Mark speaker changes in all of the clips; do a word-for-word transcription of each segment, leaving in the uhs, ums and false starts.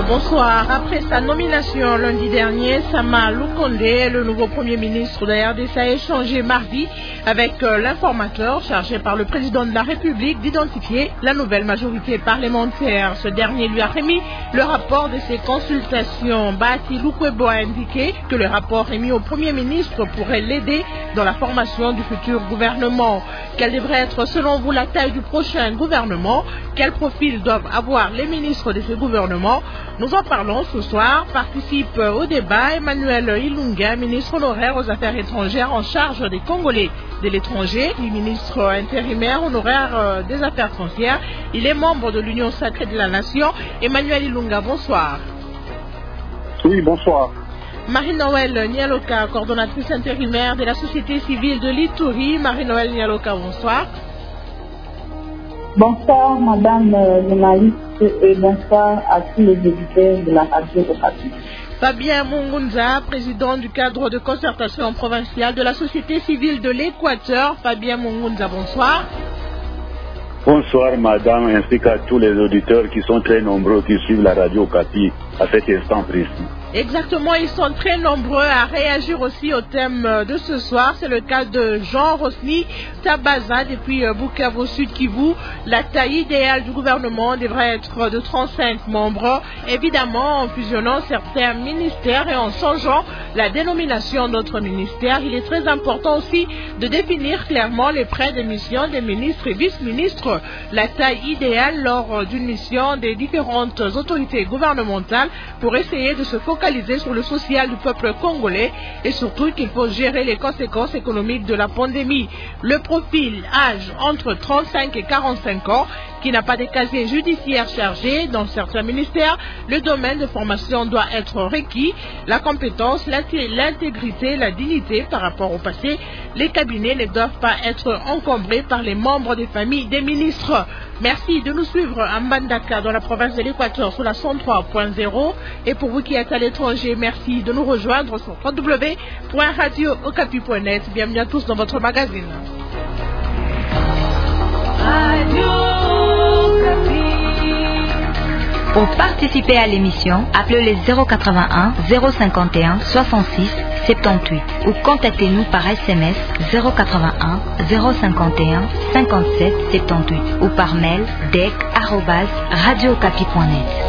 Speaker 1: bonsoir. Après sa nomination lundi dernier, Sama Lukonde, le nouveau Premier ministre de la R D C, a échangé mardi avec euh, l'informateur chargé par le président de la République d'identifier la nouvelle majorité parlementaire. Ce dernier lui a remis le rapport de ses consultations. Bati Lukwebo a indiqué que le rapport remis au Premier ministre pourrait l'aider dans la formation du futur gouvernement. Quelle devrait être selon vous la taille du prochain gouvernement? Quel profil doivent avoir les ministres de ce gouvernement? Nous en parlons ce soir. Participe au débat Emmanuel Ilunga, ministre honoraire aux Affaires étrangères en charge des Congolais de l'étranger, le ministre intérimaire honoraire des Affaires foncières. Il est membre de l'Union sacrée de la Nation. Emmanuel Ilunga, bonsoir.
Speaker 2: Oui, bonsoir.
Speaker 1: Marie-Noël Nialoka, coordonnatrice intérimaire de la société civile de l'Ituri. Marie-Noël Nialoka, bonsoir.
Speaker 3: Bonsoir, madame la journaliste, et bonsoir à tous les auditeurs de la radio Okapi.
Speaker 1: Fabien Mungunza, président du cadre de concertation provinciale de la société civile de l'Équateur. Fabien Mungunza, bonsoir.
Speaker 2: Bonsoir, madame, ainsi qu'à tous les auditeurs qui sont très nombreux qui suivent la radio Okapi à cet instant précis.
Speaker 1: Exactement, ils sont très nombreux à réagir aussi au thème de ce soir. C'est le cas de Jean Rosny Tabaza depuis Bukavu Sud Kivu. La taille idéale du gouvernement devrait être de trente-cinq membres, évidemment en fusionnant certains ministères et en changeant la dénomination d'autres ministères. Il est très important aussi de définir clairement les prêts de mission des ministres et vice-ministres. La taille idéale lors d'une mission des différentes autorités gouvernementales pour essayer de se focaliser sur le social du peuple congolais et surtout qu'il faut gérer les conséquences économiques de la pandémie. Le profil âge entre trente-cinq et quarante-cinq ans qui n'a pas de casier judiciaire chargé dans certains ministères, le domaine de formation doit être requis, la compétence, l'intégrité, la dignité par rapport au passé. Les cabinets ne doivent pas être encombrés par les membres des familles des ministres. Merci de nous suivre à Mbandaka dans la province de l'Équateur sur la cent trois point zéro et pour vous qui êtes à l'étranger, merci de nous rejoindre sur w w w point radio okapi point net. Bienvenue à tous dans votre magazine.
Speaker 4: Radio Okapi. Pour participer à l'émission, appelez les zéro quatre-vingt-un zéro cinquante et un soixante-six soixante-dix-huit ou contactez-nous par S M S zéro quatre-vingt-un zéro cinquante et un cinquante-sept soixante-dix-huit ou par mail dec arobase radio okapi point net.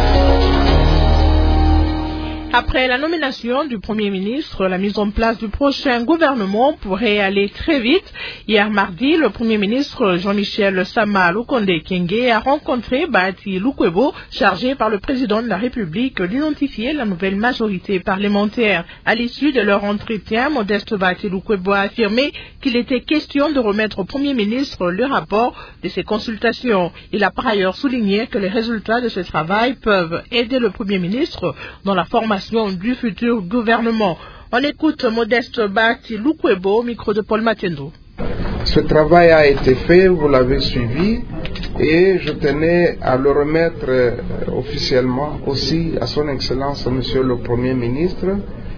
Speaker 1: Après la nomination du Premier ministre, la mise en place du prochain gouvernement pourrait aller très vite. Hier mardi, le Premier ministre Jean-Michel Sama Lukonde Kyenge a rencontré Bati Lukwebo, chargé par le président de la République d'identifier la nouvelle majorité parlementaire. À l'issue de leur entretien, Modeste Bati Lukwebo a affirmé qu'il était question de remettre au Premier ministre le rapport de ses consultations. Il a par ailleurs souligné que les résultats de ce travail peuvent aider le Premier ministre dans la formation du futur gouvernement. On écoute Modeste Bati Lukwebo, micro de Paul Matendo.
Speaker 5: Ce travail a été fait, vous l'avez suivi, et je tenais à le remettre euh, officiellement aussi à son Excellence Monsieur le Premier ministre.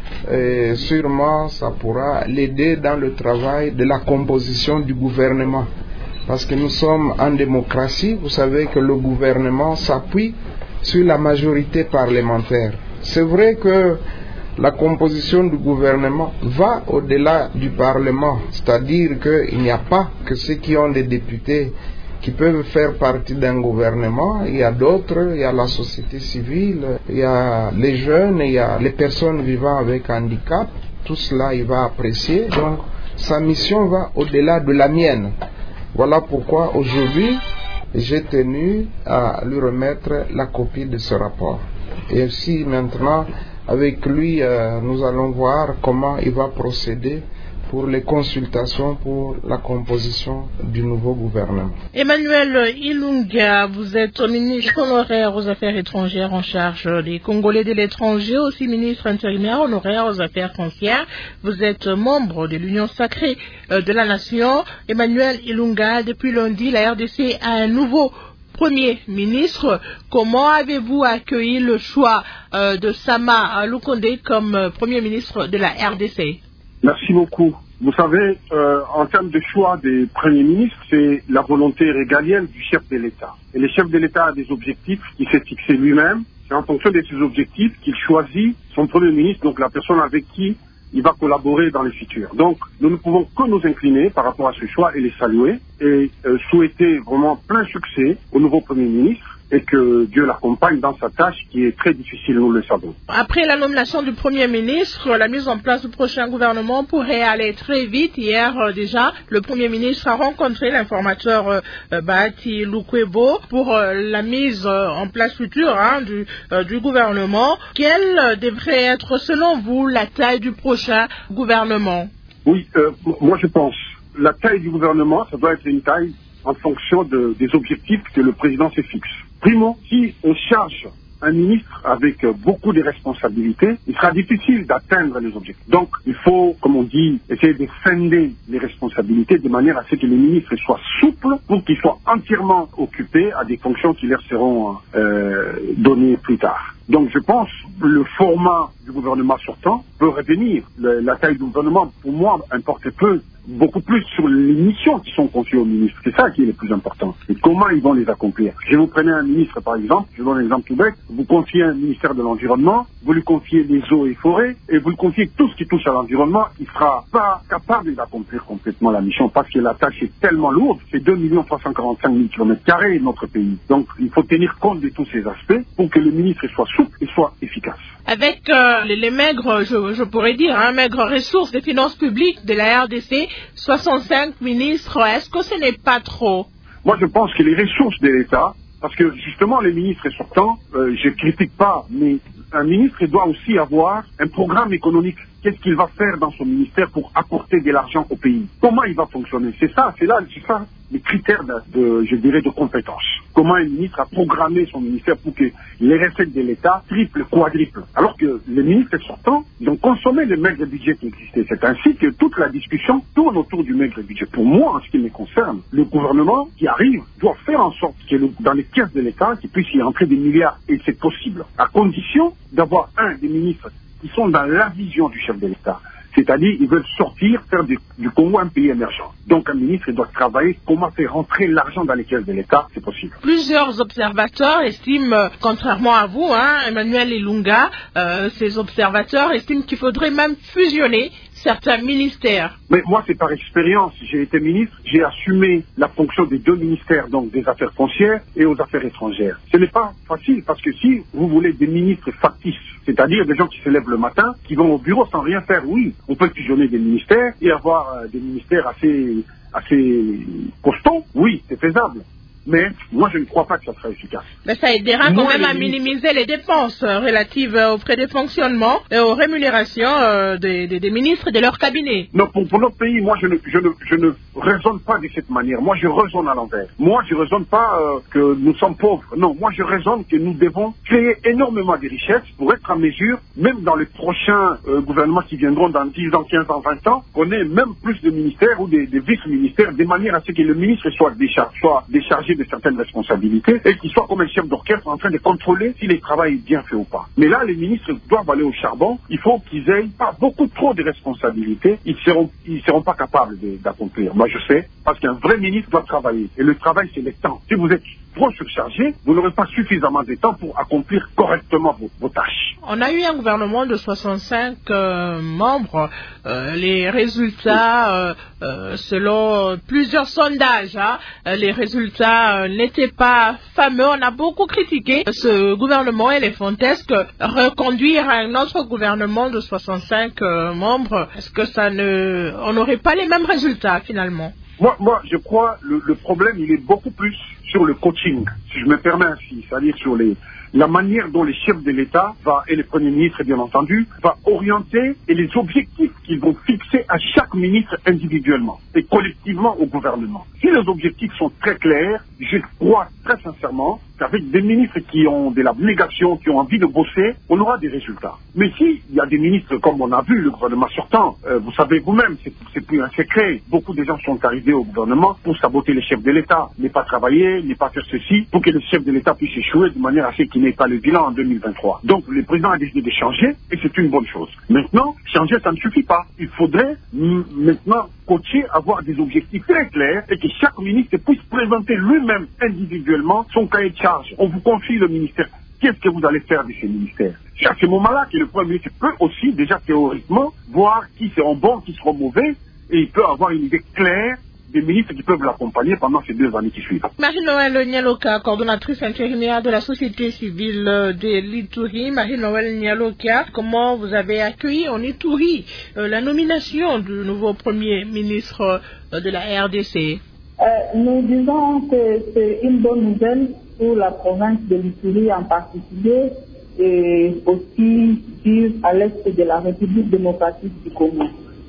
Speaker 5: Et sûrement ça pourra l'aider dans le travail de la composition du gouvernement. Parce que nous sommes en démocratie, vous savez que le gouvernement s'appuie sur la majorité parlementaire. C'est vrai que la composition du gouvernement va au-delà du Parlement, c'est-à-dire qu'il n'y a pas que ceux qui ont des députés qui peuvent faire partie d'un gouvernement, il y a d'autres, il y a la société civile, il y a les jeunes, il y a les personnes vivant avec handicap, tout cela il va apprécier, donc sa mission va au-delà de la mienne. Voilà pourquoi aujourd'hui j'ai tenu à lui remettre la copie de ce rapport. Et aussi maintenant, avec lui, euh, nous allons voir comment il va procéder pour les consultations pour la composition du nouveau gouvernement.
Speaker 1: Emmanuel Ilunga, vous êtes ministre honoraire aux Affaires étrangères en charge des Congolais de l'étranger, aussi ministre intérimaire honoraire aux Affaires foncières. Vous êtes membre de l'Union sacrée de la Nation. Emmanuel Ilunga, depuis lundi, la R D C a un nouveau Premier ministre. Comment avez-vous accueilli le choix euh, de Sama Lukonde comme euh, Premier ministre de la R D C?
Speaker 6: Merci beaucoup. Vous savez, euh, en termes de choix des premiers ministres, c'est la volonté régalienne du chef de l'État. Et le chef de l'État a des objectifs qu'il s'est fixé lui-même. c'est en fonction de ses objectifs qu'il choisit son Premier ministre, donc la personne avec qui il va collaborer dans le futur. Donc, nous ne pouvons que nous incliner par rapport à ce choix et les saluer et euh, souhaiter vraiment plein succès au nouveau Premier ministre et que Dieu l'accompagne dans sa tâche qui est très difficile, nous le savons.
Speaker 1: Après la nomination du Premier ministre, la mise en place du prochain gouvernement pourrait aller très vite. Hier euh, déjà, le Premier ministre a rencontré l'informateur euh, Bahati Lukwebo pour euh, la mise euh, en place future hein, du, euh, du gouvernement. Quelle euh, devrait être, selon vous, la taille du prochain gouvernement?
Speaker 6: Oui, euh, moi je pense, la taille du gouvernement, ça doit être une taille en fonction de, des objectifs que le président se fixe. Primo, si on charge un ministre avec beaucoup de responsabilités, il sera difficile d'atteindre les objectifs. Donc, il faut, comme on dit, essayer de scinder les responsabilités de manière à ce que les ministres soient souples pour qu'ils soient entièrement occupés à des fonctions qui leur seront euh, données plus tard. Donc, je pense que le format du gouvernement sortant peut revenir. Le, la taille du gouvernement, pour moi, importe peu. Beaucoup plus sur les missions qui sont confiées aux ministres. C'est ça qui est le plus important. Et comment ils vont les accomplir. Je vous prenais un ministre, par exemple, je donne un exemple tout bête, vous confiez un ministère de l'Environnement, vous lui confiez les eaux et forêts, et vous lui confiez tout ce qui touche à l'environnement, il ne sera pas capable d'accomplir complètement la mission, parce que la tâche est tellement lourde, c'est deux millions trois cent quarante-cinq mille kilomètres carrés notre pays. Donc, il faut tenir compte de tous ces aspects pour que le ministre soit souple et soit efficace.
Speaker 1: Avec euh, les, les maigres, je, je pourrais dire, hein, maigres ressources des finances publiques de la R D C, soixante-cinq ministres, est-ce que ce n'est pas trop?
Speaker 6: Moi, je pense que les ressources de l'État, parce que justement, les ministres sortants, euh, je ne critique pas, mais un ministre doit aussi avoir un programme économique. Qu'est-ce qu'il va faire dans son ministère pour apporter de l'argent au pays? Comment il va fonctionner? C'est ça, c'est là, c'est ça, les critères de, de, je dirais, de compétence. Comment un ministre a programmé son ministère pour que les recettes de l'État triplent, quadruplent. Alors que les ministres sortants, ils ont consommé le maigre budget qui existait. C'est ainsi que toute la discussion tourne autour du maigre budget. Pour moi, en ce qui me concerne, le gouvernement qui arrive doit faire en sorte que le, dans les caisses de l'État, qu'il puisse y entrer des milliards, et c'est possible, à condition d'avoir un des ministres qui sont dans la vision du chef de l'État. C'est-à-dire, ils veulent sortir, faire du, du Congo un pays émergent. Donc, un ministre, il doit travailler comment faire rentrer l'argent dans les caisses de l'État, c'est possible.
Speaker 1: Plusieurs observateurs estiment, contrairement à vous, hein, Emmanuel Ilunga, euh, ces observateurs estiment qu'il faudrait même fusionner certains ministères.
Speaker 6: Mais moi, c'est par expérience. J'ai été ministre, j'ai assumé la fonction des deux ministères, donc des affaires foncières et aux affaires étrangères. Ce n'est pas facile, parce que si vous voulez des ministres factices, c'est-à-dire des gens qui se lèvent le matin, qui vont au bureau sans rien faire, oui, on peut fusionner des ministères et avoir euh, des ministères assez, assez costauds, oui, c'est faisable. Mais moi, je ne crois pas que ça sera efficace.
Speaker 1: Mais ça aidera quand même à minimiser les dépenses euh, relatives euh, aux frais de fonctionnement et aux rémunérations euh, des, des, des ministres et de leur cabinet.
Speaker 6: Non, pour, pour notre pays, moi, je ne, je, ne, je ne raisonne pas de cette manière. Moi, je raisonne à l'envers. Moi, je ne raisonne pas euh, que nous sommes pauvres. Non, moi, je raisonne que nous devons créer énormément de richesses pour être en mesure, même dans les prochains euh, gouvernements qui viendront dans dix ans, quinze ans, vingt ans, qu'on ait même plus de ministères ou des, des vice-ministères, de manière à ce que le ministre soit, déchar soit déchargé de certaines responsabilités et qu'il soit comme un chef d'orchestre en train de contrôler si le travail est bien fait ou pas. Mais là, les ministres doivent aller au charbon. Il faut qu'ils aient pas beaucoup trop de responsabilités. Ils seront, ils seront pas capables d'accomplir. Moi, je sais, parce qu'un vrai ministre doit travailler. Et le travail, c'est le temps. Si vous êtes trop surchargé, vous n'aurez pas suffisamment de temps pour accomplir correctement vos, vos tâches.
Speaker 1: On a eu un gouvernement de soixante-cinq euh, membres. Euh, les résultats, euh, euh, selon plusieurs sondages, hein, les résultats euh, n'étaient pas fameux. On a beaucoup critiqué ce gouvernement éléphantesque. Reconduire un autre gouvernement de soixante-cinq euh, membres, est-ce que ça ne, on n'aurait pas les mêmes résultats finalement?
Speaker 6: Moi, moi, je crois le, le problème, il est beaucoup plus sur le coaching, si je me permets ainsi, c'est-à-dire sur les, la manière dont les chefs de l'État, va, et le Premier ministre bien entendu, va orienter et les objectifs qu'ils vont fixer à chaque ministre individuellement et collectivement au gouvernement. Si les objectifs sont très clairs, je crois très sincèrement qu'avec des ministres qui ont de l'abnégation, qui ont envie de bosser, on aura des résultats. Mais si il y a des ministres, comme on a vu, le gouvernement sortant, euh, vous savez vous-même, c'est plus un secret, beaucoup de gens sont arrivés au gouvernement pour saboter les chefs de l'État, ne pas travailler, ne pas faire ceci, pour que le chef de l'État puisse échouer de manière à ce qu'il n'ait pas le bilan en deux mille vingt-trois. Donc le président a décidé de changer, et c'est une bonne chose. Maintenant, changer, ça ne suffit pas. Il faudrait maintenant coacher, avoir des objectifs très clairs, et que chaque ministre puisse présenter lui-même individuellement son cahier de charge. On vous confie le ministère. qu'est-ce que vous allez faire de ces ministères? C'est à ce moment-là que le Premier ministre peut aussi, déjà théoriquement, voir qui seront bons, qui seront mauvais, et il peut avoir une idée claire des ministres qui peuvent l'accompagner pendant ces deux années qui suivent.
Speaker 1: Marie-Noël Nialoka, coordonnatrice intérimaire de la société civile de l'Ituri. Marie-Noël Nialoka, comment vous avez accueilli en Ituri euh, la nomination du nouveau Premier ministre euh, de la R D C?
Speaker 3: euh, Nous disons que c'est une bonne nouvelle pour la province de l'Ituri en particulier et aussi à l'est de la République démocratique du Congo.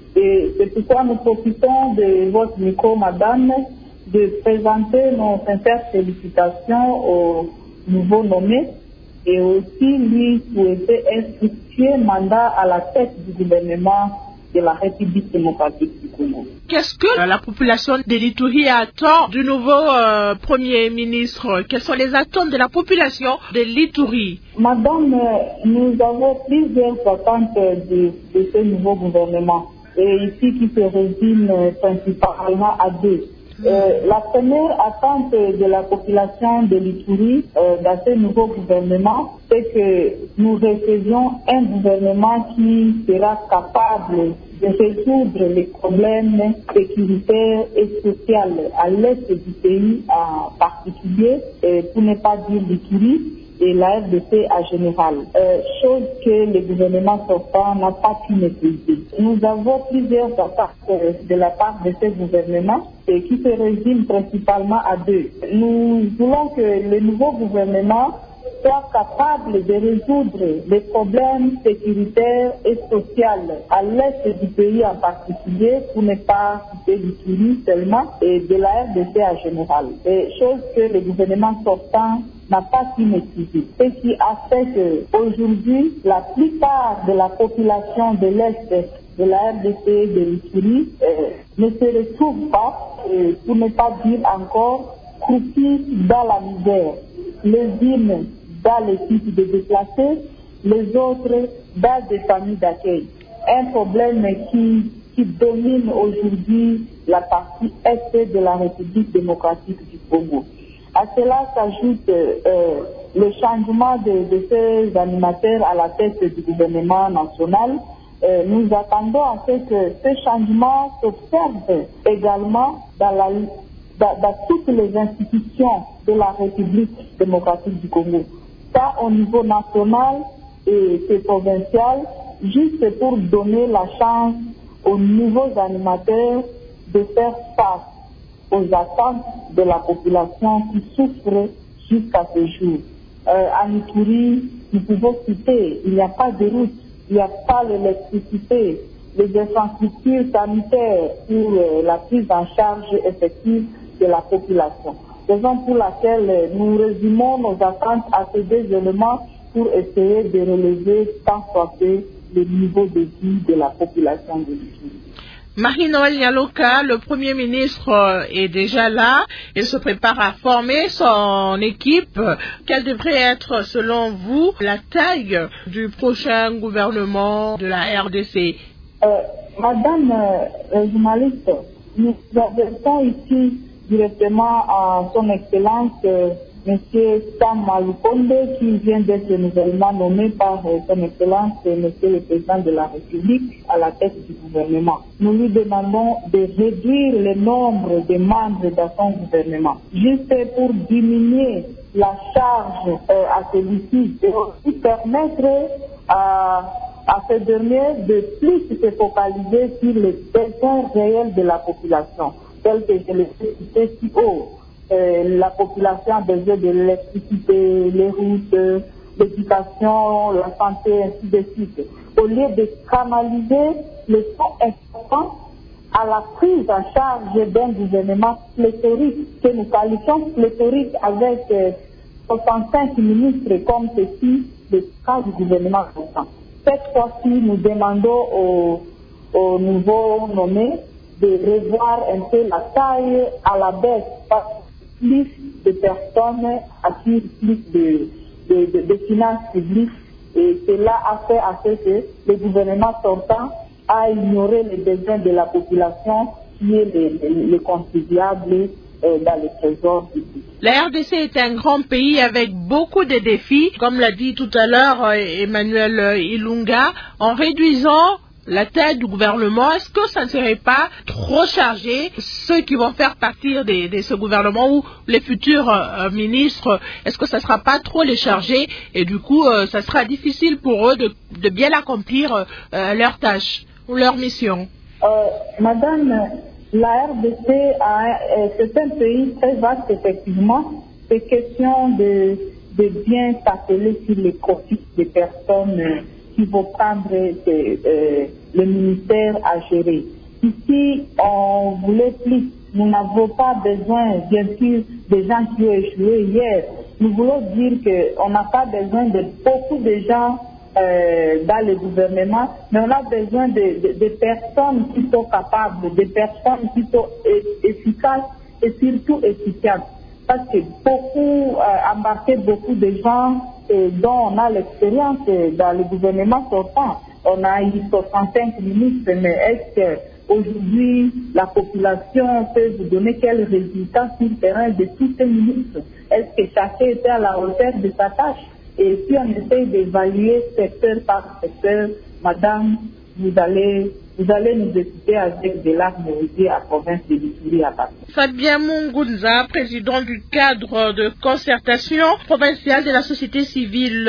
Speaker 3: Et c'est pourquoi nous profitons de votre micro, madame, de présenter nos sincères félicitations au nouveau nommé et aussi lui souhaiter un fructueux mandat à la tête du gouvernement de la République démocratique du Congo.
Speaker 1: Qu'est-ce que la population de l'Ituri attend du nouveau euh, Premier ministre? Quelles sont les attentes de la population de l'Ituri?
Speaker 3: Madame, nous avons plusieurs attentes de, de ce nouveau gouvernement. Et ici qui se résume principalement à deux. Euh, la première attente de la population de l'Ituri euh, dans ce nouveau gouvernement, c'est que nous recevions un gouvernement qui sera capable de résoudre les problèmes sécuritaires et sociaux à l'est du pays en particulier, et pour ne pas dire l'Ituri, et la R D C en général, euh, chose que le gouvernement sortant n'a pas pu maîtriser. Nous avons plusieurs attaques de la part de ce gouvernement et qui se résument principalement à deux. Nous voulons que le nouveau gouvernement soit capable de résoudre les problèmes sécuritaires et sociaux à l'est du pays en particulier, pour ne pas citer l'Ituri seulement, et de la R D C en général. Et chose que le gouvernement sortant n'a pas pu maîtriser. Ce qui a fait qu'aujourd'hui, la plupart de la population de l'Est de la R D C de l'Ituri euh, ne se retrouve pas, euh, pour ne pas dire encore, croupis dans la misère. Les unes dans les sites de déplacés, les autres dans des familles d'accueil. Un problème qui, qui domine aujourd'hui la partie est de la République démocratique du Congo. À cela s'ajoute euh, le changement de, de ces animateurs à la tête du gouvernement national. Euh, nous attendons à ce que ce changement s'observe également dans, la, dans, dans toutes les institutions de la République démocratique du Congo. Ça au niveau national et, et provincial, juste pour donner la chance aux nouveaux animateurs de faire face aux attentes de la population qui souffre jusqu'à ce jour. Euh, en Ituri, nous pouvons citer, il n'y a pas de route, il n'y a pas l'électricité, les infrastructures sanitaires pour euh, la prise en charge effective de la population. Raison pour laquelle nous résumons nos attentes à ces deux éléments pour essayer de relever tant soit peu le niveau de vie de la population de l'Ituri.
Speaker 1: Marie-Noël Nialoka, le Premier ministre est déjà là. Il se prépare à former son équipe. Quelle devrait être, selon vous, la taille du prochain gouvernement de la R D C?
Speaker 3: euh, Madame euh, journaliste, nous adressons ici directement à son Excellence euh, M. Sam Malukonde, qui vient d'être nouvellement nommé par euh, son Excellence euh, M. le Président de la République à la tête du gouvernement. Nous lui demandons de réduire le nombre de membres dans son gouvernement, juste pour diminuer la charge euh, à celui-ci et aussi permettre à, à ce dernier de plus se focaliser sur les besoins réels de la population, tels que je l'ai cité si haut. Euh, la population a besoin de l'électricité, les routes, l'éducation, la santé, ainsi de suite. Au lieu de canaliser les fonds importants à la prise en charge d'un gouvernement pléthorique, que nous qualifions pléthorique avec euh, soixante-cinq ministres comme ceci, le cas du gouvernement récent. Cette fois-ci, nous demandons aux, aux nouveaux nommés de revoir un peu la taille à la baisse, parce que plus de personnes attirent plus de, de, de, de finances publiques, et cela a fait à ce que le gouvernement sortant a ignoré les besoins de la population, qui est les, les, les contribuables euh, dans le trésor public.
Speaker 1: La R D C est un grand pays avec beaucoup de défis, comme l'a dit tout à l'heure Emmanuel Ilunga, en réduisant la taille du gouvernement. Est-ce que ça ne serait pas trop chargé ceux qui vont faire partir de, de ce gouvernement ou les futurs euh, ministres? Est-ce que ça ne sera pas trop les charger et du coup euh, ça sera difficile pour eux de, de bien accomplir euh, leurs tâches ou leurs missions?
Speaker 3: euh, Madame, la R D C, a, euh, c'est un pays très vaste effectivement. C'est question de, de bien s'atteler sur les profits des personnes euh, qui vont prendre euh, euh, le ministère à gérer. Ici, on voulait plus. Nous n'avons pas besoin, bien sûr, des gens qui ont échoué hier. Nous voulons dire qu'on n'a pas besoin de beaucoup de gens euh, dans le gouvernement, mais on a besoin de, de, de personnes qui sont capables, de personnes qui sont efficaces et surtout efficaces. Parce que beaucoup, euh, embarquer beaucoup de gens et dont on a l'expérience dans le gouvernement sortant. On a eu soixante-cinq ministres, mais est-ce qu'aujourd'hui la population peut vous donner quel résultat sur le terrain de tous ces ministres? Est-ce que chacun était à la hauteur de sa tâche? Et si on essaye d'évaluer secteur par secteur, madame, vous allez, vous allez nous écouter avec des larmes aux yeux à province de l'Ituri à Paris.
Speaker 1: Fabien Mungunza, président du cadre de concertation provinciale de la société civile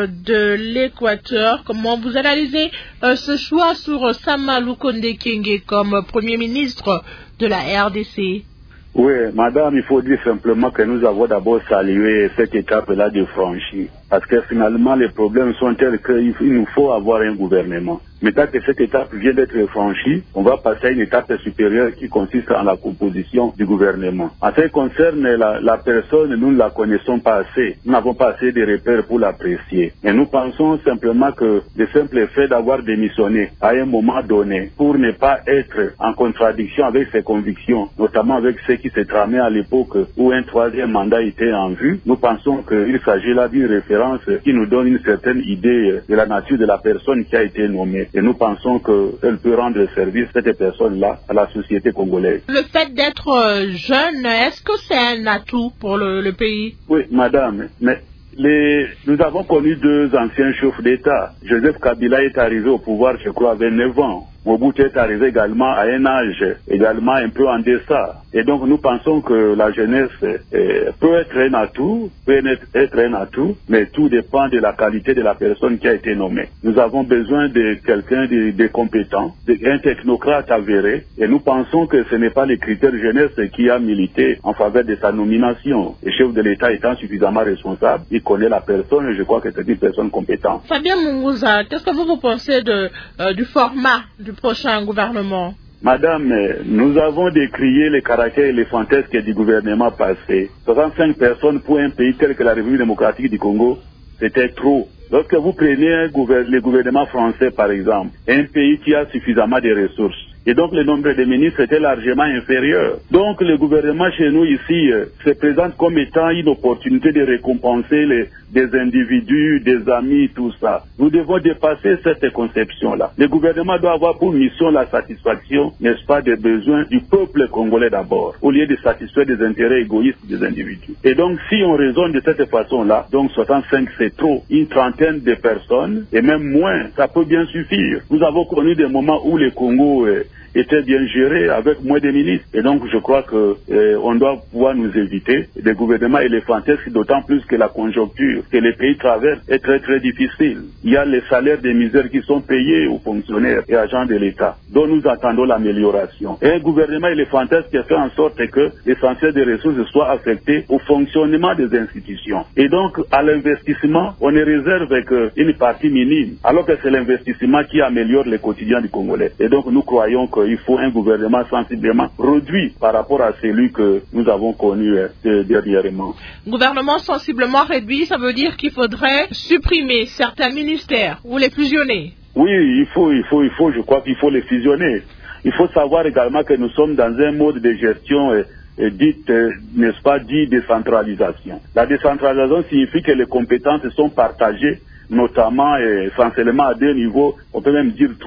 Speaker 1: de l'Équateur. Comment vous analysez euh, ce choix sur Sama Lukonde Kyenge comme Premier ministre de la R D C?
Speaker 2: Oui, madame, il faut dire simplement que nous avons d'abord salué cette étape-là de franchir. Parce que finalement, les problèmes sont tels qu'il nous faut avoir un gouvernement. Maintenant que cette étape vient d'être franchie, on va passer à une étape supérieure qui consiste en la composition du gouvernement. En ce qui concerne la, la personne, nous ne la connaissons pas assez. Nous n'avons pas assez de repères pour l'apprécier. Et nous pensons simplement que le simple fait d'avoir démissionné à un moment donné pour ne pas être en contradiction avec ses convictions, notamment avec ceux qui se tramaient à l'époque où un troisième mandat était en vue, nous pensons qu'il s'agit là d'une référence qui nous donne une certaine idée de la nature de la personne qui a été nommée. Et nous pensons qu'elle peut rendre service, cette personne-là, à la société congolaise.
Speaker 1: Le fait d'être jeune, est-ce que c'est un atout pour le, le pays?
Speaker 2: Oui, madame, mais les, nous avons connu deux anciens chefs d'État. Joseph Kabila est arrivé au pouvoir, je crois, à vingt-neuf ans. Mobutu est arrivé également à un âge également un peu en deçà. Et donc nous pensons que la jeunesse euh, peut être un atout, peut être un atout, mais tout dépend de la qualité de la personne qui a été nommée. Nous avons besoin de quelqu'un de, de compétent, d'un technocrate avéré, et nous pensons que ce n'est pas les critères jeunesse qui a milité en faveur de sa nomination. Le chef de l'État étant suffisamment responsable, il connaît la personne et je crois que c'est une personne compétente.
Speaker 1: Fabien Mungunza, qu'est-ce que vous, vous pensez de, euh, du format du prochain gouvernement?
Speaker 2: Madame, nous avons décrié les caractères éléphantesques du gouvernement passé. soixante-cinq personnes pour un pays tel que la République démocratique du Congo, c'était trop. Lorsque vous prenez un gouver- le gouvernement français, par exemple, un pays qui a suffisamment de ressources, et donc le nombre de ministres était largement inférieur. Donc le gouvernement chez nous ici euh, se présente comme étant une opportunité de récompenser les, des individus, des amis, tout ça. Nous devons dépasser cette conception-là. Le gouvernement doit avoir pour mission la satisfaction, n'est-ce pas, des besoins du peuple congolais d'abord, au lieu de satisfaire des intérêts égoïstes des individus. Et donc si on raisonne de cette façon-là, donc soixante-cinq c'est trop, une trentaine de personnes, et même moins, ça peut bien suffire. Nous avons connu des moments où le Congo euh, était bien géré avec moins de ministres. Et donc je crois que euh, on doit pouvoir nous éviter des gouvernements éléphantesques, d'autant plus que la conjoncture que les pays traversent est très très difficile. Il y a les salaires des misères qui sont payés aux fonctionnaires et agents de l'État, dont nous attendons l'amélioration. Et un gouvernement éléphantesque qui fait en sorte que l'essentiel des ressources soit affecté au fonctionnement des institutions. Et donc à l'investissement, on ne réserve qu'une partie minime, alors que c'est l'investissement qui améliore le quotidien du Congolais. Et donc nous croyons que il faut un gouvernement sensiblement réduit par rapport à celui que nous avons connu euh, dernièrement.
Speaker 1: Gouvernement sensiblement réduit, ça veut dire qu'il faudrait supprimer certains ministères ou les fusionner.
Speaker 2: Oui, il faut, il faut, il faut, je crois qu'il faut les fusionner. Il faut savoir également que nous sommes dans un mode de gestion euh, euh, dite, euh, n'est-ce pas, dit décentralisation. La décentralisation signifie que les compétences sont partagées, notamment et essentiellement à deux niveaux, on peut même dire trois.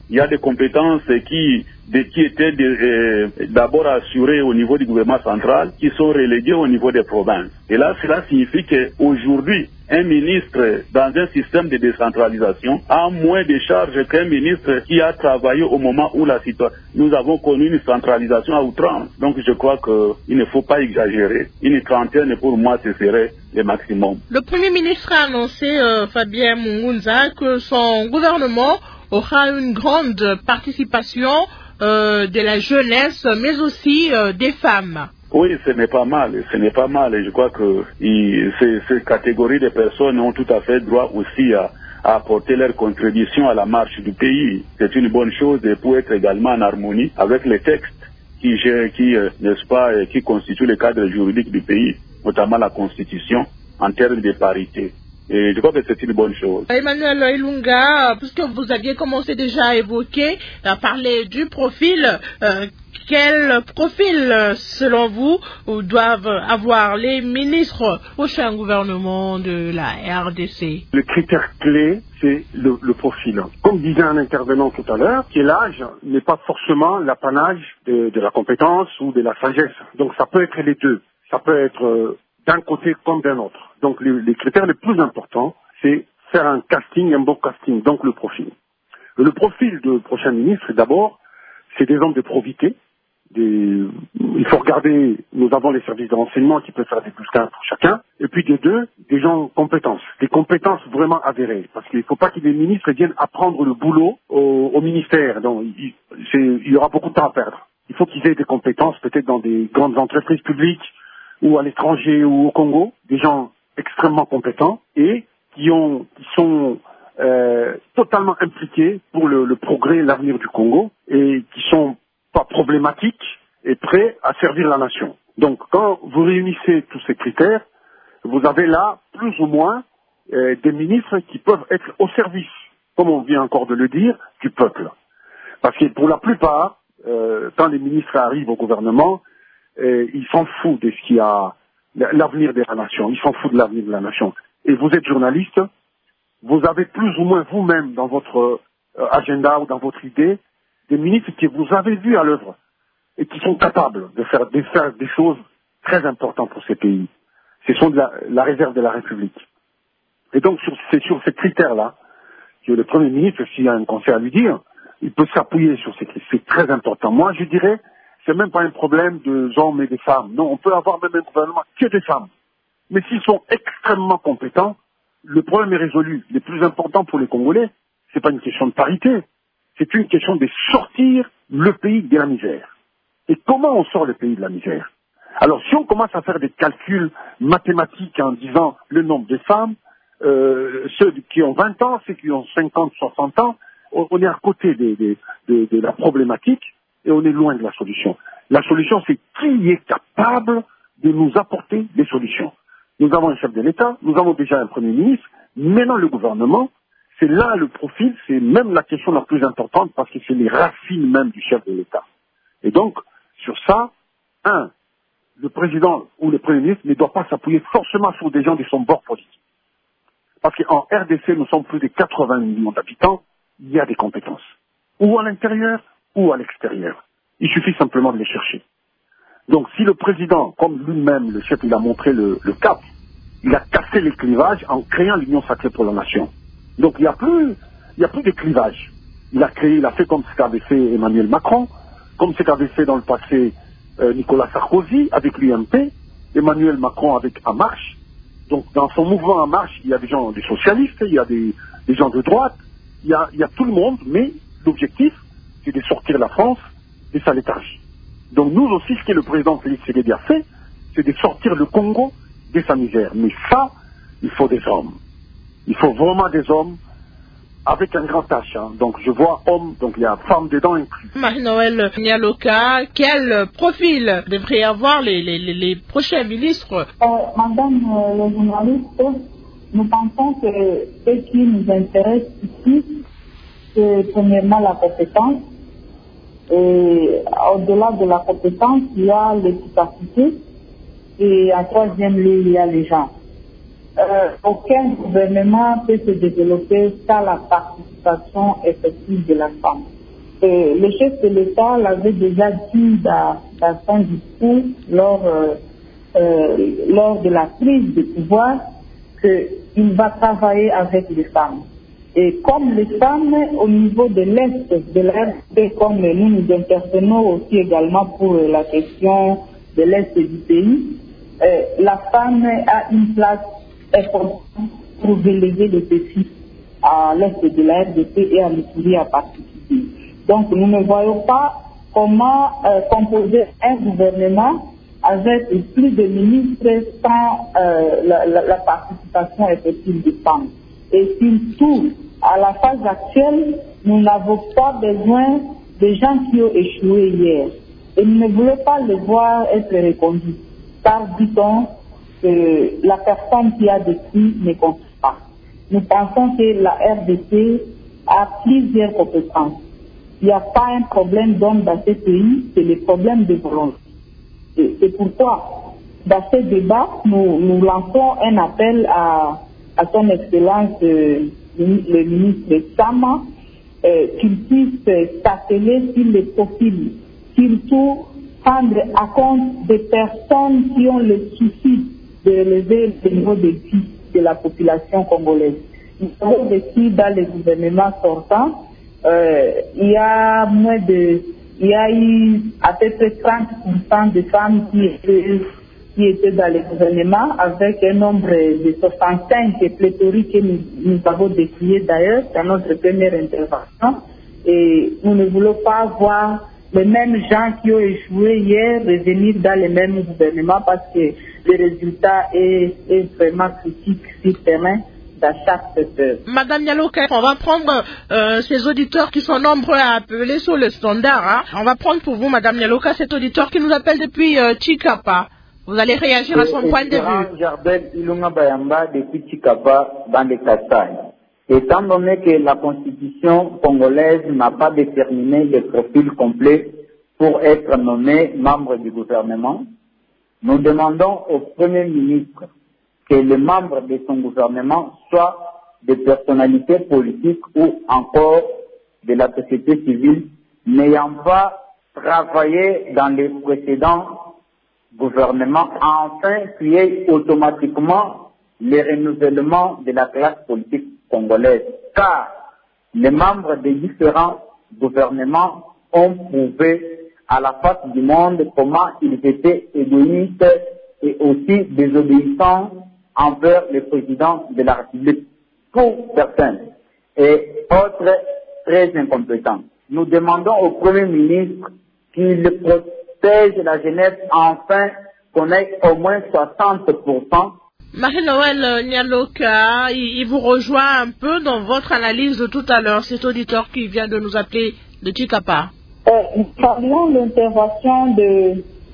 Speaker 2: Il y a des compétences qui, qui étaient euh, d'abord assurées au niveau du gouvernement central, qui sont reléguées au niveau des provinces. Et là, cela signifie qu'aujourd'hui, un ministre dans un système de décentralisation a moins de charges qu'un ministre qui a travaillé au moment où la situation, nous avons connu une centralisation à outrance. Donc je crois qu'il ne faut pas exagérer. Une trentaine pour moi ce serait le maximum.
Speaker 1: Le Premier ministre a annoncé, euh, Fabien Mungunza, que son gouvernement aura une grande participation euh, de la jeunesse, mais aussi euh, des femmes.
Speaker 2: Oui, ce n'est pas mal, ce n'est pas mal. Et je crois que il, ces, ces catégories de personnes ont tout à fait droit aussi à, à apporter leur contribution à la marche du pays. C'est une bonne chose pour être également en harmonie avec les textes qui, qui euh, n'est-ce pas, qui constituent le cadre juridique du pays, notamment la Constitution, en termes de parité. Et je crois que c'est une bonne chose.
Speaker 1: Emmanuel Ilunga, puisque vous aviez commencé déjà à évoquer, à parler du profil, euh, quel profil, selon vous, doivent avoir les ministres au prochain gouvernement de la R D C?
Speaker 6: Le critère clé, c'est le, le profil. Comme disait un intervenant tout à l'heure, que l'âge n'est pas forcément l'apanage de, de la compétence ou de la sagesse. Donc ça peut être les deux. Ça peut être euh, d'un côté comme d'un autre. Donc les, les critères les plus importants, c'est faire un casting, un bon casting, donc le profil. Le profil de prochain ministre, d'abord, c'est des hommes de probité. Des, il faut regarder, nous avons les services de renseignement qui peuvent faire des bulletins pour chacun, et puis des deux, des gens compétences, des compétences vraiment avérées, parce qu'il ne faut pas que les ministres viennent apprendre le boulot au, au ministère, donc il, c'est, il y aura beaucoup de temps à perdre. Il faut qu'ils aient des compétences peut-être dans des grandes entreprises publiques, ou à l'étranger ou au Congo, des gens extrêmement compétents et qui, ont, qui sont euh, totalement impliqués pour le, le progrès et l'avenir du Congo et qui sont pas problématiques et prêts à servir la nation. Donc quand vous réunissez tous ces critères, vous avez là plus ou moins euh, des ministres qui peuvent être au service, comme on vient encore de le dire, du peuple. Parce que pour la plupart, euh, quand les ministres arrivent au gouvernement, euh, ils s'en foutent de ce qui a l'avenir de la nation, ils s'en foutent de l'avenir de la nation. Et vous êtes journaliste, vous avez plus ou moins vous-même dans votre euh, agenda ou dans votre idée des ministres que vous avez vus à l'œuvre et qui sont capables de faire, de faire des choses très importantes pour ces pays. Ce sont de la, la réserve de la République. Et donc sur, c'est sur ces critères-là que le Premier ministre, s'il y a un conseil à lui dire, il peut s'appuyer sur ces critères. C'est très important. Moi, je dirais, c'est même pas un problème de hommes et de femmes. Non, on peut avoir même un gouvernement que des femmes. Mais s'ils sont extrêmement compétents, le problème est résolu. Le plus important pour les Congolais, c'est pas une question de parité. C'est une question de sortir le pays de la misère. Et comment on sort le pays de la misère? Alors, si on commence à faire des calculs mathématiques en disant le nombre de femmes, euh, ceux qui ont vingt ans, ceux qui ont cinquante, soixante ans, on, on est à côté de, de, de, de la problématique et on est loin de la solution. La solution, c'est qui est capable de nous apporter des solutions. Nous avons un chef de l'État, nous avons déjà un Premier ministre, maintenant le gouvernement, c'est là le profil, c'est même la question la plus importante parce que c'est les racines même du chef de l'État. Et donc, sur ça, un, le président ou le Premier ministre ne doit pas s'appuyer forcément sur des gens de son bord politique. Parce qu'en R D C, nous sommes plus de quatre-vingts millions d'habitants, il y a des compétences. Ou à l'intérieur, ou à l'extérieur. Il suffit simplement de les chercher. Donc si le président, comme lui-même, le chef, il a montré le, le cap, il a cassé les clivages en créant l'Union sacrée pour la nation. Donc il n'y a plus, il n'y a plus de clivages. Il a créé, il a fait comme ce qu'avait fait Emmanuel Macron, comme ce qu'avait fait dans le passé euh, Nicolas Sarkozy avec l'U M P, Emmanuel Macron avec En Marche. Donc dans son mouvement En Marche, il y a des gens, des socialistes, il y a des, des gens de droite, il y a, il y a tout le monde, mais l'objectif, c'est de sortir la France de sa léthargie. Donc nous aussi, ce que le président Félix Tshisekedi a fait, c'est de sortir le Congo de sa misère. Mais ça, il faut des hommes. Il faut vraiment des hommes avec un grand H. Hein. Donc je vois homme, donc il y a femme dedans inclus.
Speaker 1: Marie-Noël Nialoka, quel profil devraient avoir les, les, les, les prochains ministres?
Speaker 3: euh, Madame euh, le journaliste, nous pensons que ce qui nous intéresse ici, c'est premièrement la compétence. Et au-delà de la compétence, il y a l'efficacité. Et en troisième lieu, il y a les gens. Euh, aucun gouvernement peut se développer sans la participation effective de la femme. Euh, le chef de l'État l'avait déjà dit dans, dans son discours lors, euh, euh, lors de la prise de pouvoir qu'il va travailler avec les femmes. Et comme les femmes, au niveau de l'Est de la R D C, comme nous nous intervenons aussi également pour la question de l'Est du pays, euh, la femme a une place importante pour déléguer les défis à l'Est de la R D C et à l'Itourie en particulier. Donc nous ne voyons pas comment euh, composer un gouvernement avec plus de ministres sans euh, la, la, la participation effective des femmes. Et surtout, à la phase actuelle, nous n'avons pas besoin de gens qui ont échoué hier. Et nous ne voulons pas les voir être reconduits. Car, dit-on, que la personne qui a décrit ne compte pas. Nous pensons que la R D C a plusieurs compétences. Il n'y a pas un problème d'homme dans ce pays, c'est le problème de volonté. Et c'est pourquoi, dans ce débat, nous, nous lançons un appel à, à son Excellence euh, le ministre Sama, euh, qu'il puisse s'atteler sur les profils, surtout prendre à compte des personnes qui ont le souci de relever le niveau de vie de la population congolaise. Nous avons vécu dans les gouvernements sortants, euh, il y a moins de, il y a eu à peu près trente pour cent de femmes qui étaient, qui étaient dans les gouvernements, avec un nombre de soixante-cinq pléthoriques que nous, nous avons décrié d'ailleurs dans notre première intervention. Et nous ne voulons pas voir les mêmes gens qui ont échoué hier revenir dans les mêmes gouvernements parce que le résultat est, est vraiment critique sur le terrain dans chaque secteur.
Speaker 1: Madame Nyaloka, on va prendre euh, ces auditeurs qui sont nombreux à appeler sur le standard. Hein. On va prendre pour vous, Madame Nyaloka, cet auditeur qui nous appelle depuis euh, Chikapa. Vous allez réagir à son et, point de vue.
Speaker 7: Jardel Ilunga Bayamba depuis Chikapa dans les Kassai. Étant donné que la constitution congolaise n'a pas déterminé le profil complet pour être nommé membre du gouvernement, nous demandons au Premier ministre que les membres de son gouvernement soient des personnalités politiques ou encore de la société civile n'ayant pas travaillé dans les précédents gouvernements, afin qu'il y ait automatiquement le renouvellement de la classe politique congolaise. Car les membres des différents gouvernements ont prouvé à la face du monde comment ils étaient égoïstes et aussi désobéissants envers le président de la République, pour certains, et autres très incompétents. Nous demandons au Premier ministre qu'il protège la jeunesse afin qu'on ait au moins soixante pour cent.
Speaker 1: Marie-Noël Nyaloka, il vous rejoint un peu dans votre analyse de tout à l'heure, cet auditeur qui vient de nous appeler de Chikapa.
Speaker 3: Euh, nous parlons de l'intervention de,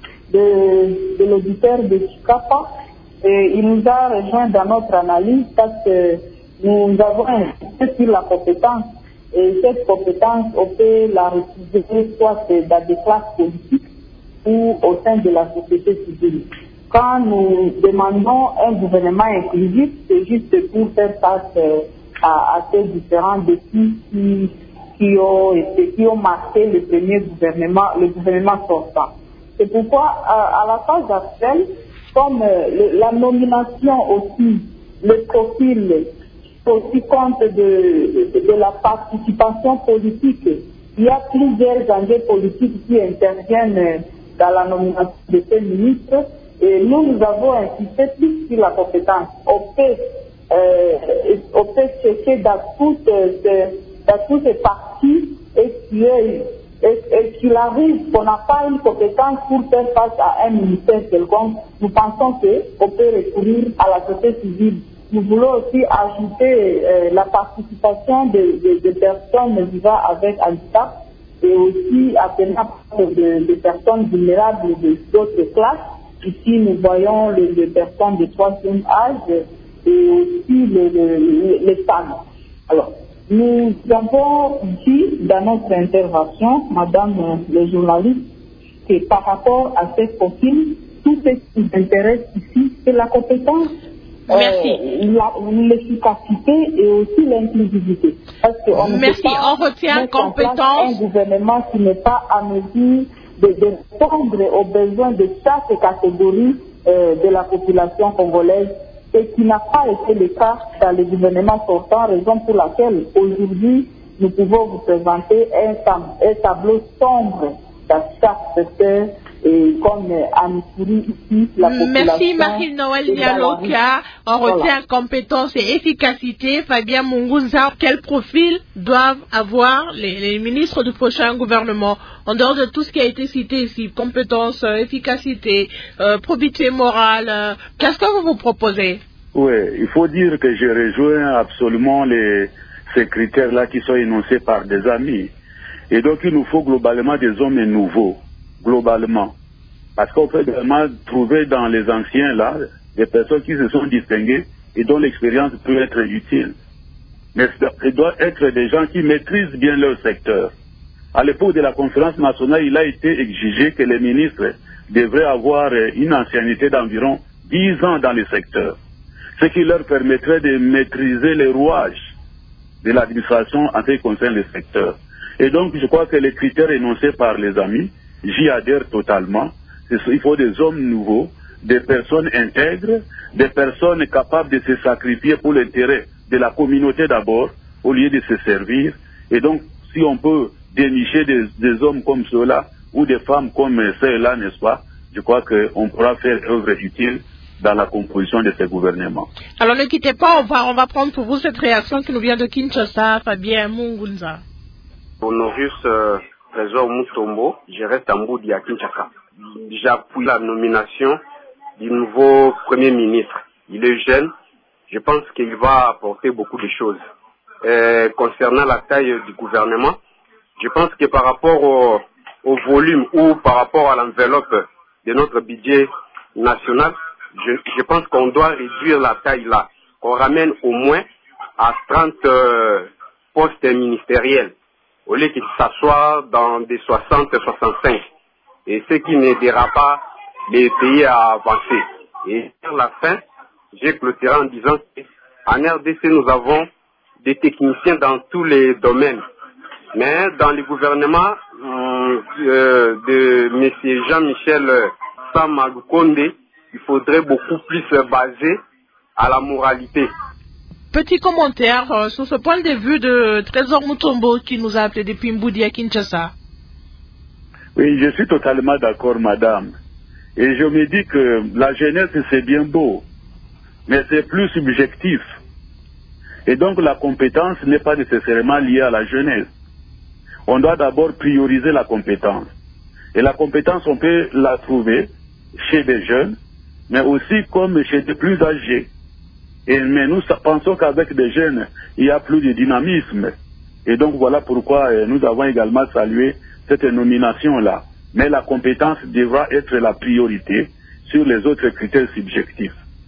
Speaker 3: de, de l'auditeur de Chikapa. Et il nous a rejoint dans notre analyse parce que nous avons insisté sur la compétence. Et cette compétence, on peut la retrouver soit dans des classes politiques ou au sein de la société civile. Quand nous demandons un gouvernement inclusif, c'est juste pour faire face à, à ces différents défis qui, qui, ont, qui ont marqué le premier gouvernement, le gouvernement sortant. C'est pourquoi, à, à la phase actuelle, comme euh, le, la nomination aussi, le profil, aussi compte de, de, de la participation politique. Il y a plusieurs enjeux politiques qui interviennent dans la nomination de ces ministres et nous, nous avons insisté plus sur la compétence. On peut, euh, on peut chercher dans toutes, dans toutes ces parties et qui est et qu'il arrive qu'on n'a pas une compétence pour faire face à un ministère quelconque, nous pensons qu'on peut recourir à la société civile. Nous voulons aussi ajouter euh, la participation de, de, de personnes vivant avec handicap et aussi à tenir de, de personnes vulnérables d'autres classes. Ici, nous voyons les, les personnes de troisième âge et aussi les, les, les femmes. Alors, nous avons dit dans notre intervention, madame le journaliste, que par rapport à ces profils, tout ce qui nous intéresse ici, c'est la compétence. euh, l'efficacité et aussi l'inclusivité. Parce qu'on ne
Speaker 1: Merci,
Speaker 3: peut pas
Speaker 1: on retient
Speaker 3: mettre en place
Speaker 1: compétence.
Speaker 3: un gouvernement qui n'est pas à mesure de, de répondre aux besoins de chaque catégorie euh, de la population congolaise, et qui n'a pas été le cas dans le gouvernement sortant, raison pour laquelle aujourd'hui nous pouvons vous présenter un, tab un tableau sombre dans chaque secteur, et comme Anissuri ici, la population...
Speaker 1: Merci Marie-Noël Nialoka. On retient voilà. Compétence et efficacité. Fabien Mungunza, quel profil doivent avoir les, les ministres du prochain gouvernement, en dehors de tout ce qui a été cité ici, compétence, euh, efficacité, euh, probité morale, euh, qu'est-ce que vous vous proposez?
Speaker 2: Oui, il faut dire que je rejoins absolument les, ces critères-là qui sont énoncés par des amis. Et donc il nous faut globalement des hommes nouveaux, globalement. Parce qu'on peut vraiment trouver dans les anciens là, des personnes qui se sont distinguées et dont l'expérience peut être utile. Mais il doit être des gens qui maîtrisent bien leur secteur. À l'époque de la conférence nationale, il a été exigé que les ministres devraient avoir une ancienneté d'environ dix ans dans le secteur, ce qui leur permettrait de maîtriser les rouages de l'administration en ce qui concerne le secteur. Et donc, je crois que les critères énoncés par les amis, j'y adhère totalement. Il faut des hommes nouveaux, des personnes intègres, des personnes capables de se sacrifier pour l'intérêt de la communauté d'abord, au lieu de se servir. Et donc, si on peut dénicher des, des hommes comme ceux-là, ou des femmes comme celles-là, n'est-ce pas, je crois qu'on pourra faire œuvre utile dans la composition de ce gouvernement.
Speaker 1: Alors ne quittez pas, on va, on va prendre pour vous cette réaction qui nous vient de Kinshasa, Fabien Mungunza.
Speaker 8: Honorius euh, Trésor Mutombo, je reste en bout à Kinshasa. J'appuie la nomination du nouveau Premier ministre. Il est jeune, je pense qu'il va apporter beaucoup de choses. Euh, concernant la taille du gouvernement, je pense que par rapport au, au volume ou par rapport à l'enveloppe de notre budget national, je, je pense qu'on doit réduire la taille là, qu'on ramène au moins à trente euh, postes ministériels, au lieu qu'il s'assoie dans des soixante à soixante-cinq. Et ce qui n'aidera pas les pays à avancer. Et sur la fin, j'ai clôturé en disant qu'en R D C, nous avons des techniciens dans tous les domaines. Mais dans le gouvernement euh, de M. Jean-Michel Samalukonde, il faudrait beaucoup plus se baser à la moralité.
Speaker 1: Petit commentaire euh, sur ce point de vue de Trésor Mutombo qui nous a appelé depuis Mboudi à Kinshasa.
Speaker 2: Oui, je suis totalement d'accord, madame. Et je me dis que la jeunesse, c'est bien beau, mais c'est plus subjectif. Et donc la compétence n'est pas nécessairement liée à la jeunesse. On doit d'abord prioriser la compétence. Et la compétence, on peut la trouver chez des jeunes, mais aussi comme chez des plus âgés. Et, mais nous pensons qu'avec des jeunes, il y a plus de dynamisme. Et donc voilà pourquoi euh, nous avons également salué cette nomination-là. Mais la compétence devra être la priorité sur les autres critères subjectifs.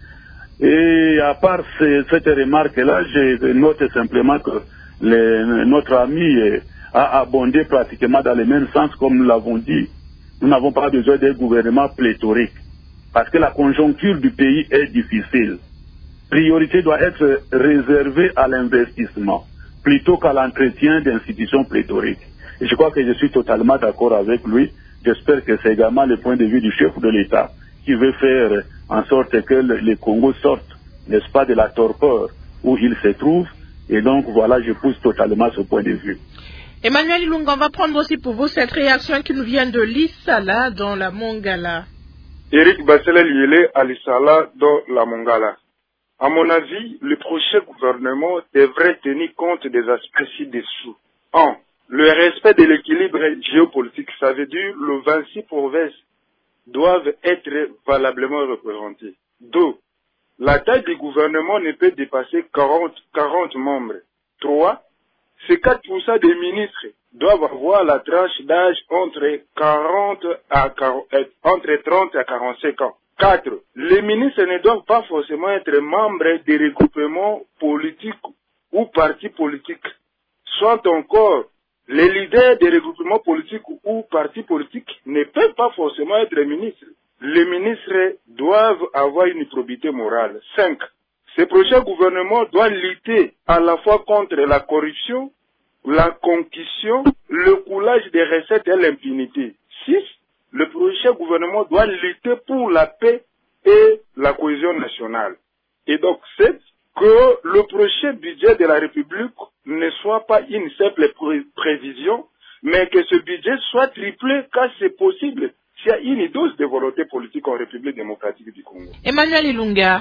Speaker 2: Et à part ces, cette remarque-là, je note simplement que les, notre ami a abondé pratiquement dans le même sens comme nous l'avons dit. Nous n'avons pas besoin d'un gouvernement pléthorique parce que la conjoncture du pays est difficile. Priorité doit être réservée à l'investissement plutôt qu'à l'entretien d'institutions pléthoriques. Et je crois que je suis totalement d'accord avec lui. J'espère que c'est également le point de vue du chef de l'État qui veut faire en sorte que le, le Congo sorte, n'est-ce pas, de la torpeur où il se trouve. Et donc, voilà, je pousse totalement ce point de vue.
Speaker 1: Emmanuel Ilunga, on va prendre aussi pour vous cette réaction qui nous vient de l'Issala dans la Mongala.
Speaker 9: Eric Bassele Liele à l'Issala dans la Mongala. À mon avis, le prochain gouvernement devrait tenir compte des aspects ci-dessous. un. Le respect de l'équilibre géopolitique, ça veut dire que les vingt-six provinces doivent être valablement représentées. deux. La taille du gouvernement ne peut dépasser quarante, quarante membres. trois. Ces quatre pour cent des ministres doivent avoir la tranche d'âge entre quarante à quarante, entre trente à quarante-cinq ans. quatre. Les ministres ne doivent pas forcément être membres des regroupements politiques ou partis politiques. Soit encore, les leaders des regroupements politiques ou partis politiques ne peuvent pas forcément être ministres. Les ministres doivent avoir une probité morale. cinq. Ce prochain gouvernement doit lutter à la fois contre la corruption, la concussion, le coulage des recettes et l'impunité. six. Le prochain gouvernement doit lutter pour la paix et la cohésion nationale. Et donc, sept. Que le prochain budget de la République ne soit pas une simple pré prévision, mais que ce budget soit triplé quand c'est possible, s'il y a une dose de volonté politique en République démocratique du Congo.
Speaker 1: Emmanuel Ilunga.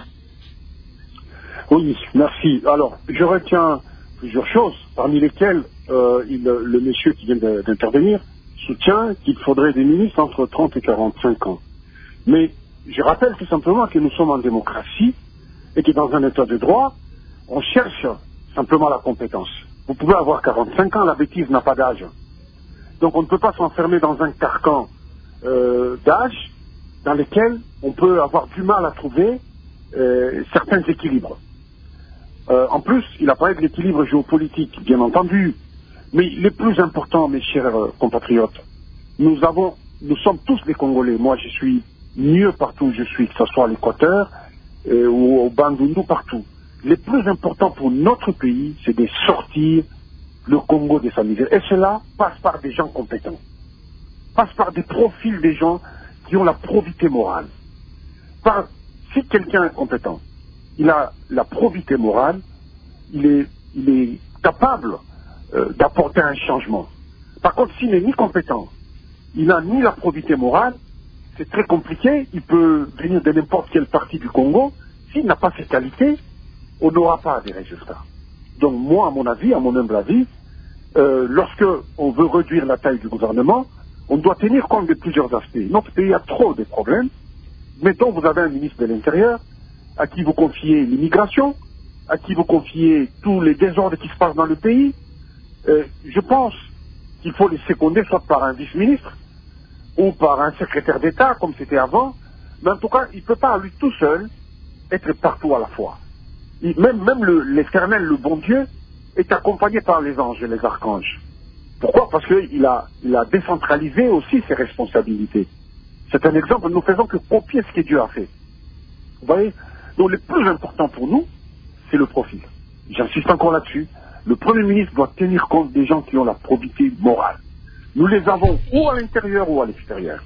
Speaker 6: Oui, merci. Alors, je retiens plusieurs choses, parmi lesquelles euh, il, le monsieur qui vient d'intervenir soutient qu'il faudrait des ministres entre trente et quarante-cinq ans. Mais je rappelle tout simplement que nous sommes en démocratie et que dans un état de droit, on cherche simplement la compétence. Vous pouvez avoir quarante-cinq ans, la bêtise n'a pas d'âge. Donc on ne peut pas s'enfermer dans un carcan euh, d'âge dans lequel on peut avoir du mal à trouver euh, certains équilibres. Euh, en plus, il a parlé de l'équilibre géopolitique, bien entendu. Mais les plus importants, mes chers euh, compatriotes, nous avons, nous sommes tous des Congolais. Moi, je suis mieux partout où je suis, que ce soit à l'Équateur euh, ou au Bandundu, partout. Les plus importants pour notre pays, c'est de sortir le Congo de sa misère. Et cela passe par des gens compétents. Passe par des profils des gens qui ont la probité morale. Par, si quelqu'un est compétent, il a la probité morale, il est, il est capable euh, d'apporter un changement. Par contre, s'il n'est ni compétent, il n'a ni la probité morale, c'est très compliqué, il peut venir de n'importe quelle partie du Congo, s'il n'a pas ces qualités, on n'aura pas des résultats. Donc moi, à mon avis, à mon humble avis, euh, lorsque on veut réduire la taille du gouvernement, on doit tenir compte de plusieurs aspects. Notre pays a trop de problèmes. Mettons, vous avez un ministre de l'Intérieur, à qui vous confiez l'immigration, à qui vous confiez tous les désordres qui se passent dans le pays. Euh, je pense qu'il faut les seconder soit par un vice-ministre ou par un secrétaire d'État, comme c'était avant. Mais en tout cas, il ne peut pas, lui tout seul, être partout à la fois. Il, même même l'Éternel, le, le bon Dieu, est accompagné par les anges et les archanges. Pourquoi? Parce qu'il a, il a décentralisé aussi ses responsabilités. C'est un exemple, nous ne faisons que copier ce que Dieu a fait. Vous voyez? Donc le plus important pour nous, c'est le profil. J'insiste encore là-dessus. Le Premier ministre doit tenir compte des gens qui ont la probité morale. Nous les avons ou à l'intérieur ou à l'extérieur.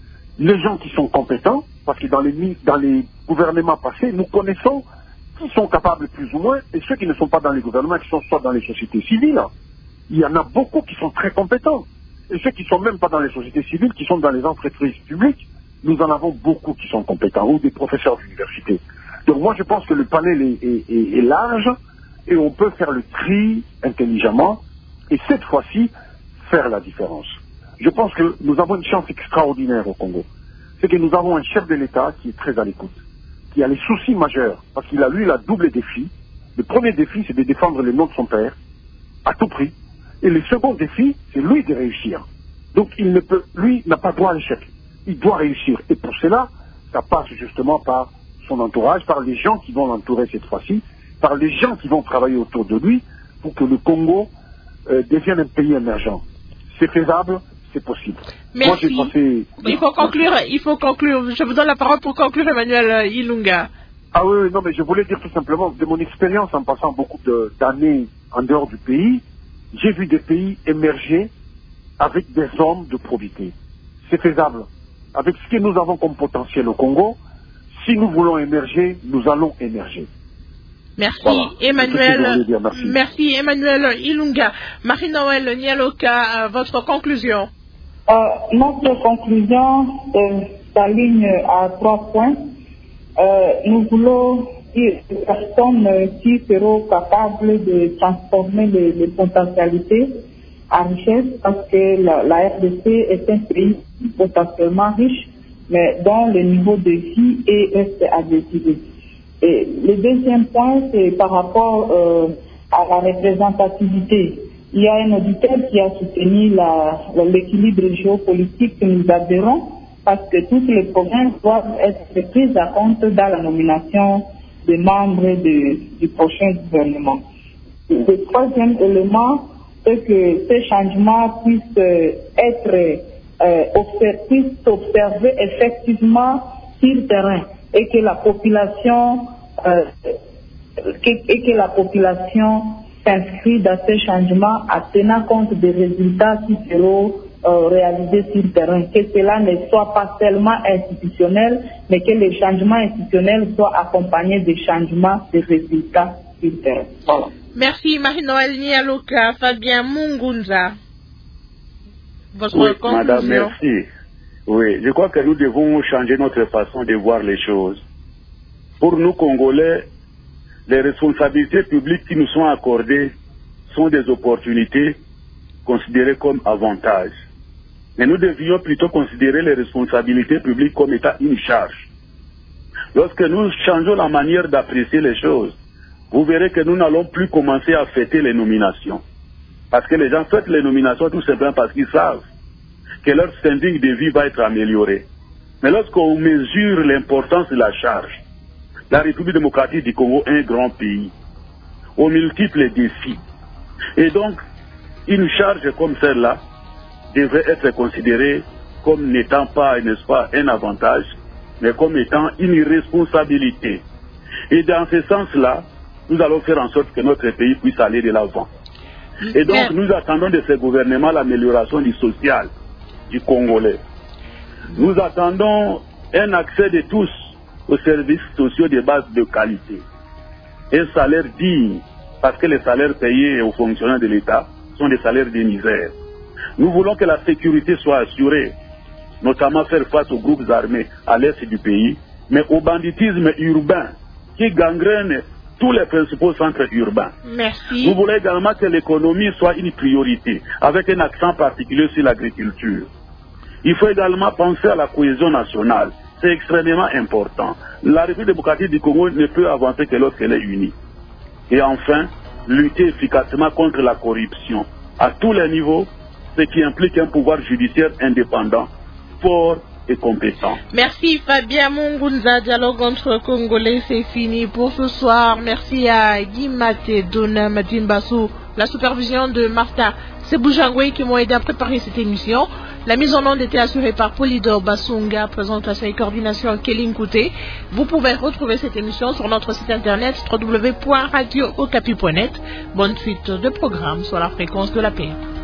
Speaker 6: Les gens qui sont compétents, parce que dans les, dans les gouvernements passés, nous connaissons qui sont capables plus ou moins, et ceux qui ne sont pas dans les gouvernements, qui sont soit dans les sociétés civiles. Il y en a beaucoup qui sont très compétents. Et ceux qui ne sont même pas dans les sociétés civiles, qui sont dans les entreprises publiques, nous en avons beaucoup qui sont compétents, ou des professeurs d'université. Donc moi je pense que le panel est, est, est, est large, et on peut faire le tri intelligemment, et cette fois-ci, faire la différence. Je pense que nous avons une chance extraordinaire au Congo. C'est que nous avons un chef de l'État qui est très à l'écoute, qui a les soucis majeurs, parce qu'il a lui la double défi. Le premier défi, c'est de défendre le nom de son père, à tout prix. Et le second défi, c'est lui de réussir. Donc il ne peut, lui n'a pas droit à l'échec. Il doit réussir. Et pour cela, ça passe justement par son entourage, par les gens qui vont l'entourer cette fois-ci, par les gens qui vont travailler autour de lui pour que le Congo euh, devienne un pays émergent. C'est faisable, c'est possible.
Speaker 1: Merci.
Speaker 6: Moi, j'ai passé...
Speaker 1: Il faut conclure, il faut conclure. Je vous donne la parole pour conclure, Emmanuel Ilunga.
Speaker 6: Ah oui, oui, non, mais je voulais dire tout simplement, de mon expérience en passant beaucoup d'années en dehors du pays, j'ai vu des pays émerger avec des hommes de probité. C'est faisable. Avec ce que nous avons comme potentiel au Congo, si nous voulons émerger, nous allons émerger.
Speaker 1: Merci,
Speaker 6: voilà.
Speaker 1: Emmanuel.
Speaker 6: Dire, merci.
Speaker 1: Merci, Emmanuel Ilunga. Marie-Noël Nialoka, votre conclusion.
Speaker 3: Euh, notre conclusion euh, s'aligne à trois points. Euh, nous voulons des personnes qui seront capables de transformer les, les potentialités en richesse, parce que la, la R D C est un pays potentiellement riche, mais dont le niveau de vie est reste à décider. Et le deuxième point, c'est par rapport euh, à la représentativité. Il y a un auditeur qui a soutenu l'équilibre géopolitique que nous adhérons, parce que toutes les provinces doivent être prises en compte dans la nomination des membres de, du prochain gouvernement. Le troisième élément, c'est que ces changements puissent être euh, observés, puissent s'observer effectivement sur le terrain, et que la population euh, et que la population s'inscrit dans ces changements en tenant compte des résultats qui seront euh, réalisés sur le terrain, que cela ne soit pas seulement institutionnel, mais que les changements institutionnels soient accompagnés des changements des résultats sur le terrain. Voilà.
Speaker 1: Merci Marie-Noël Nialoka. Fabien Mungunza. Votre
Speaker 2: oui,
Speaker 1: conclusion.
Speaker 2: Madame, merci. Oui, je crois que nous devons changer notre façon de voir les choses. Pour nous, Congolais, les responsabilités publiques qui nous sont accordées sont des opportunités considérées comme avantages. Mais nous devions plutôt considérer les responsabilités publiques comme étant une charge. Lorsque nous changeons la manière d'apprécier les choses, vous verrez que nous n'allons plus commencer à fêter les nominations. Parce que les gens fêtent les nominations tout simplement parce qu'ils savent que leur standing de vie va être amélioré. Mais lorsqu'on mesure l'importance de la charge, la République démocratique du Congo est un grand pays, aux multiples défis. Et donc, une charge comme celle-là devrait être considérée comme n'étant pas, n'est-ce pas, un avantage, mais comme étant une responsabilité. Et dans ce sens-là, nous allons faire en sorte que notre pays puisse aller de l'avant. Et donc, nous attendons de ce gouvernement l'amélioration du social du Congolais. Nous attendons un accès de tous aux services sociaux de base de qualité. Un salaire digne, parce que les salaires payés aux fonctionnaires de l'État sont des salaires de misère. Nous voulons que la sécurité soit assurée, notamment faire face aux groupes armés à l'est du pays, mais au banditisme urbain qui gangrène tous les principaux centres urbains.
Speaker 1: Merci.
Speaker 2: Nous voulons également que l'économie soit une priorité, avec un accent particulier sur l'agriculture. Il faut également penser à la cohésion nationale. C'est extrêmement important. La République démocratique du Congo ne peut avancer que lorsqu'elle est unie. Et enfin, lutter efficacement contre la corruption à tous les niveaux, ce qui implique un pouvoir judiciaire indépendant, fort et compétent.
Speaker 1: Merci Fabien Mungunza. Dialogue entre Congolais, c'est fini pour ce soir. Merci à Guy Maté, Dona Madimbassou, la supervision de Martha Seboujangwe qui m'ont aidé à préparer cette émission. La mise en onde était assurée par Polydor Basunga, présentation et coordination Kéline Kouté. Vous pouvez retrouver cette émission sur notre site internet w w w point radio okapi point net. Bonne suite de programme sur la fréquence de la paix.